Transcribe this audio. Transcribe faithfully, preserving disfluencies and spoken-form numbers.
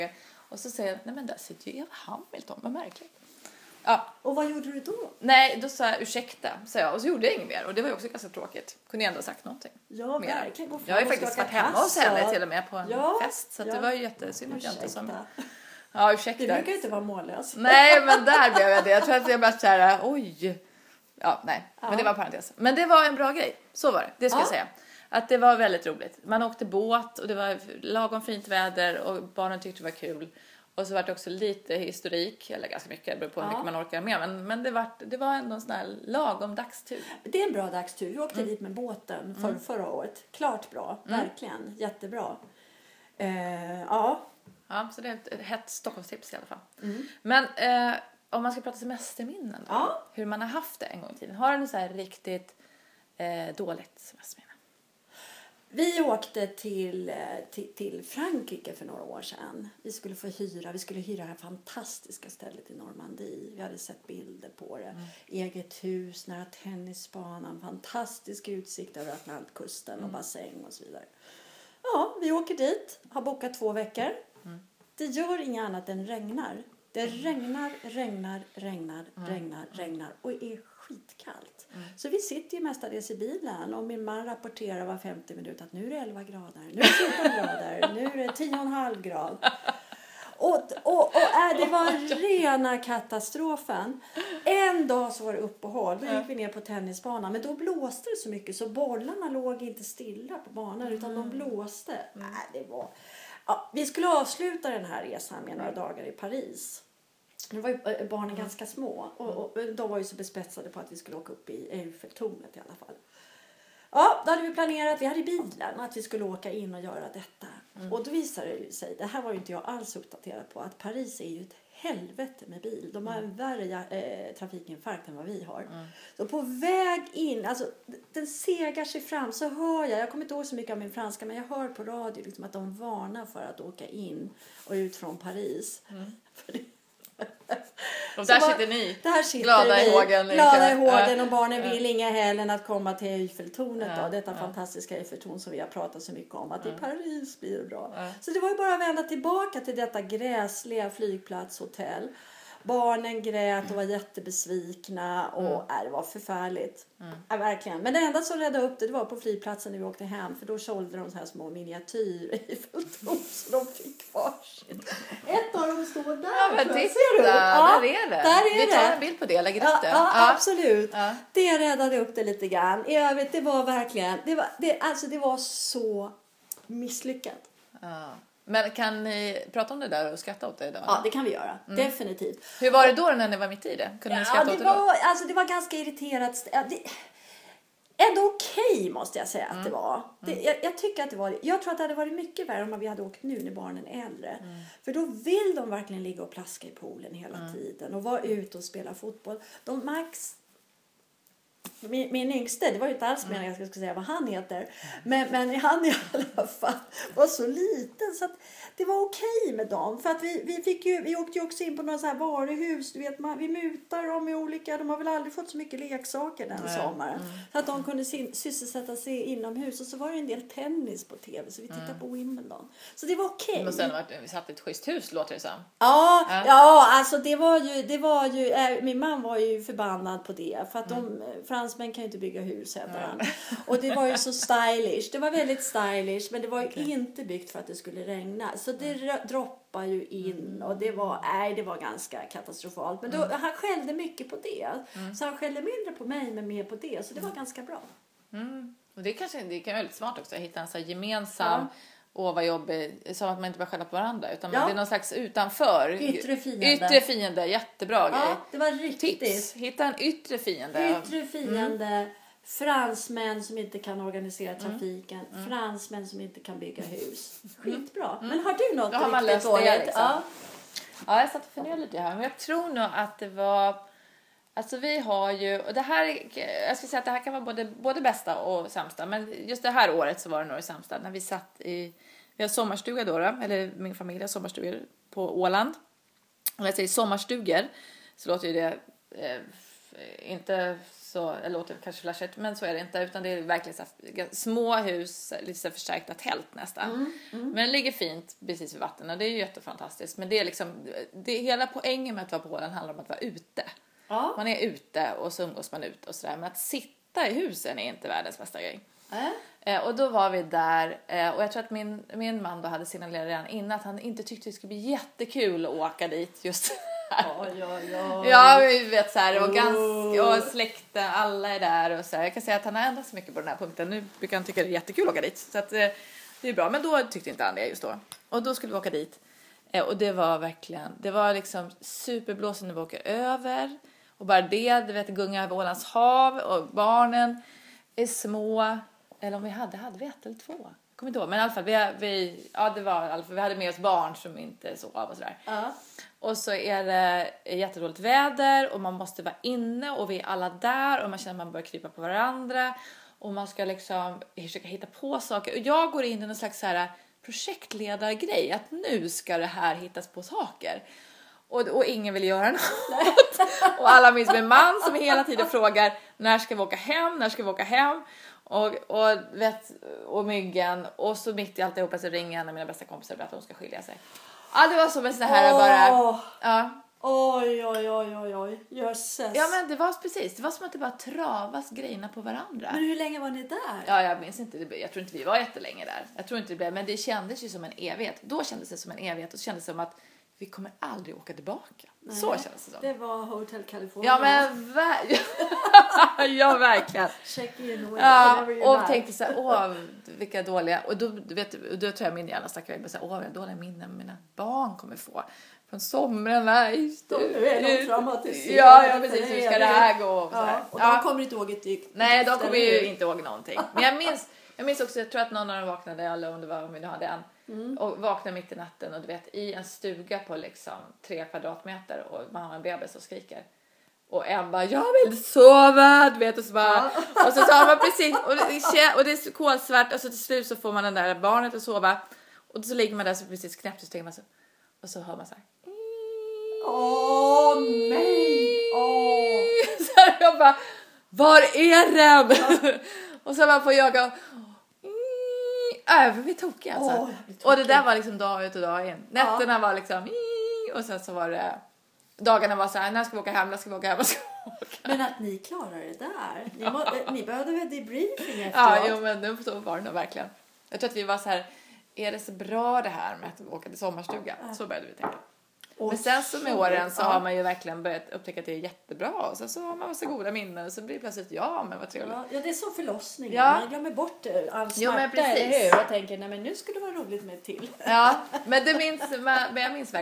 Och så säger jag, nej men där sitter ju Eva Hamilton, vad märkligt. Ja. Och vad gjorde du då? Nej, då sa jag ursäkta, sa jag. Och så gjorde jag inget mer. Och det var ju också ganska tråkigt. Kunde jag ändå ha sagt någonting. Ja, verkligen. Gå fram jag har ju och faktiskt skaka varit hemma hos kassa. henne till och med på en Ja, fest. Så ja. det var ju jättesynd att jag inte som... Ursäkta. Ja, ursäkta. Det brukar ju inte vara mållös. Nej, men där blev jag det. Jag tror att jag bara så här, oj. Ja, nej. Ja. Men det var parentes. Men det var en bra grej. Så var det. Det ska Ja. jag säga. Att det var väldigt roligt. Man åkte båt och det var lagom fint väder och barnen tyckte det var kul. Och så var det också lite historik, eller ganska mycket, det beror på hur Ja. mycket man orkar med. Men, men det, var, det var ändå en sån här lagom dagstur. Det är en bra dagstur. Vi åkte Mm. dit med båten för, förra året. Klart bra. Mm. Verkligen. Jättebra. Eh, ja. Ja, så det är ett, ett hett Stockholmstips i alla fall. Mm. Men eh, om man ska prata semesterminnen då, Ja. hur man har haft det en gång i tiden. Har du så här riktigt eh, dåligt semesterminne? Vi åkte till, eh, till, till Frankrike för några år sedan. Vi skulle få hyra, vi skulle hyra det här fantastiska stället i Normandie. Vi hade sett bilder på det. Mm. Eget hus, nära tennisbanan, fantastisk utsikt över Atlantkusten mm. och bassäng och så vidare. Ja, vi åker dit, har bokat två veckor. Mm. Det gör inget annat än regnar. Det regnar, regnar, regnar, mm. regnar, regnar och är skitkallt. Mm. Så vi sitter ju mestadels i bilen och min man rapporterar var femtio minut att nu är det elva grader, nu är det fjorton grader, nu är det tio komma fem grad. Och, och, och äh, det var rena katastrofen. En dag så var det uppehåll. Då gick vi ner på tennisbanan. Men då blåste det så mycket så bollarna låg inte stilla på banan utan de blåste. Mm. Äh, det var... Ja, vi skulle avsluta den här resan med några dagar i Paris. Nu var ju barnen mm. ganska små. Och, och de var ju så bespetsade på att vi skulle åka upp i Eiffeltornet i alla fall. Ja, då hade vi planerat, vi hade bilen att vi skulle åka in och göra detta. Mm. Och då visade det sig, det här var ju inte jag alls uppdaterad på, att Paris är ju ett helvete med bil. De har en värre eh, trafikinfarkt än vad vi har. Mm. Så på väg in, alltså den segar sig fram så hör jag, jag kommer inte ihåg så mycket av min franska, men jag hör på radio liksom att de varnar för att åka in och ut från Paris. Mm. För det, och där så sitter ni, där sitter glada vi, i hågen. Glada i hågen och barnen vill inga heller än att komma till Eiffeltornet. Ja, då, detta ja. fantastiska Eiffeltorn som vi har pratat så mycket om. Att ja. i Paris blir det bra. Ja. Ja. Så det var ju bara att vända tillbaka till detta gräsliga flygplatshotell. Barnen grät och var jättebesvikna och mm. äh, det var förfärligt. Mm. Ja, verkligen. Men det enda som räddade upp det, det var på flygplatsen när vi åkte hem. För då sålde de så här små miniatyr i Eiffeltorn så de fick varsin. Ett av dem står där. Ja, men titta, ser du? Ja, där är det. Där är vi tar det. en bild på det och lägger ja, upp det. Ja, ja. absolut. Ja. Det räddade upp det lite grann. I övrigt, det var verkligen, det var, det, alltså det var så misslyckat. Ja. Men kan ni prata om det där och skratta åt det idag? Ja, det kan vi göra. Mm. Definitivt. Hur var det då när ni var mitt i det? Kunde ja, ni skratta det åt det var, då? alltså det var ganska irriterat. Ja, det, ändå okej okay, måste jag säga att mm. det var. Det, jag, jag tycker att det var. Jag tror att det hade varit mycket värre om vi hade åkt nu när barnen är äldre. Mm. För då vill de verkligen ligga och plaska i poolen hela mm. tiden. Och vara ute och spela fotboll. De max... Min, min yngste, det var ju inte alls meningen att jag skulle säga vad han heter. Men, men han i alla fall var så liten så att det var okej med dem. För att vi, vi, fick ju, vi åkte ju också in på några så här varuhus. Du vet, man, vi mutar dem i olika, de har väl aldrig fått så mycket leksaker den mm. sommaren. Mm. Så att de kunde sin, sysselsätta sig inomhus. Och så var det en del tennis på tv så vi tittade mm. på Wimbledon. Så det var okej. Men sen var vi satt i ett schysst hus låter det som. Ja, ja, ja alltså det var ju, det var ju äh, min man var ju förbannad på det. För att mm. de, fransmän kan ju inte bygga hus heter han. Mm. Och det var ju så stylish. Det var väldigt stylish men det var ju okay. inte byggt för att det skulle regna. Så det mm. droppade ju in och det var, nej, det var ganska katastrofalt. Men då, mm. han skällde mycket på det. Mm. Så han skällde mindre på mig men mer på det. Så det var ganska bra. Mm. Och det kanske det kan vara väldigt smart också att hitta en så här gemensam ja. Åh vad jobbigt, så att man inte bara skäller på varandra utan ja. Det är någon slags utanför yttre fiende. Yttre fiende, jättebra ja, grej. Det var riktigt. Tips. Hitta en yttre fiende. Yttre fiende. Mm. Fransmän som inte kan organisera trafiken. Mm. Mm. Fransmän som inte kan bygga hus. Skitbra. Mm. Men har du något har man riktigt dåligt? Liksom. Ja. ja, jag satt och funderade lite här. Men jag tror nog att det var... Alltså vi har ju... Och det här, jag ska säga att det här kan vara både, både bästa och sämsta. Men just det här året så var det nog det sämsta. När vi satt i... Vi har sommarstuga då, då. Eller min familj har sommarstugor på Åland. Och när jag säger sommarstugor så låter ju det... Eh, inte så, det låter kanske flashigt, men så är det inte, utan det är verkligen så här, små hus, lite så förstärkta tält nästan. Mm, mm. Men det ligger fint precis vid vatten och det är ju jättefantastiskt. Men det är liksom, det är hela poängen med att vara på Åland handlar om att vara ute. Ja. Man är ute och så umgås man ut och sådär. Men att sitta i husen är inte världens bästa grej. Äh? Eh, och då var vi där eh, och jag tror att min, min man då hade signalerat redan innan att han inte tyckte det skulle bli jättekul att åka dit just oj, oj, oj. Ja, vi vet så här, och, ganska, och släkten, alla är där och så här. Jag kan säga att han har ändrat så mycket på den här punkten. Nu brukar han tycka det är jättekul att åka dit. Så att, eh, det är bra, men då tyckte inte han det just då. Och då skulle vi åka dit. Eh, och det var verkligen, det var liksom superblåsigt när vi åker över. Och bara det, du vet, gunga över Ålands hav. Och barnen är små. Eller om vi hade, hade vi ett eller två? Jag kommer inte ihåg, men i alla fall, vi, vi, ja, det var, i alla fall, vi hade med oss barn som inte sov och sådär. Uh. Och så är det jättedåligt väder och man måste vara inne och vi är alla där och man känner att man börjar krypa på varandra. Och man ska liksom försöka hitta på saker. Och jag går in i en slags så här projektledargrej, att nu ska det här hittas på saker. Och, och ingen vill göra något. Och alla minns min man som hela tiden frågar, när ska vi åka hem, när ska vi åka hem? Och, och, vet, och myggen. Och så mitt i alltihopa så ringer en av mina bästa kompisar för att hon ska skilja sig. Ja, det var som en sån här oh. bara. Ja. Oj, oj, oj, oj, oj. Jösses. Ja, men det var precis. Det var som att det bara travas grejerna på varandra. Men hur länge var ni där? Ja, jag minns inte. Jag tror inte vi var jättelänge där. Jag tror inte det blev. Men det kändes ju som en evighet. Då kändes det som en evighet. Och så kändes det som att vi kommer aldrig åka tillbaka. Nej, så känns det som. Det var Hotel California. Ja, men ver- ja, verkligen. Check in. Ja, och tänkte så här, åh, vilka dåliga. Och då, vet, då tror jag min hjärna stack iväg. Åh, vilka dåliga minnen mina barn kommer få. Från somrarna. De är de traumatiserade. Ja, ja, precis. Hur ska det här gå? Och, ja, och de ja. kommer inte ihåg ett dyk. Nej, de kommer ju inte ihåg någonting. Men jag minns, jag minns också, jag tror att någon av dem vaknade, eller om det var om vi nu hade en. Mm. Och vaknade mitt i natten och du vet, i en stuga på liksom tre kvadratmeter och man har en bebis och skriker. Och en bara, jag vill sova, du vet, och så bara, ja. Och så sa man precis, och det, och det är kolsvart, och så till slut så får man den där barnet att sova. Och så ligger man där så precis knäppt och så tänker man så, och så hör man så här. Åh, nej! Åh! Så här, jag bara, var är den? Ja. Och så man får jaga. Äh, vi tog alltså. Oh, och det där var liksom dag ut och dag in. Nätterna ja. var liksom och sen så var det dagarna var så här, när ska vi åka hem, när ska vi åka hem, när ska vi åka hem. Men att ni klarar det där. Ni, må, ni behövde väl debriefing efteråt. Ja, jo, men det så var det nog verkligen. Jag tror att vi var så här, är det så bra det här med att åka till sommarstuga? Ja. Så började vi tänka. Men sen så med åren så har man ju verkligen börjat upptäcka att det är jättebra. Och sen så har man så goda minnen. Och så blir det plötsligt, ja men vad trevligt. Ja, ja det är som förlossning. Ja. Man glömmer bort all smärta, ja, men precis. eller hur? Och tänker, nej men nu skulle det vara roligt med till. Ja, men det minns, men jag minns verkligen.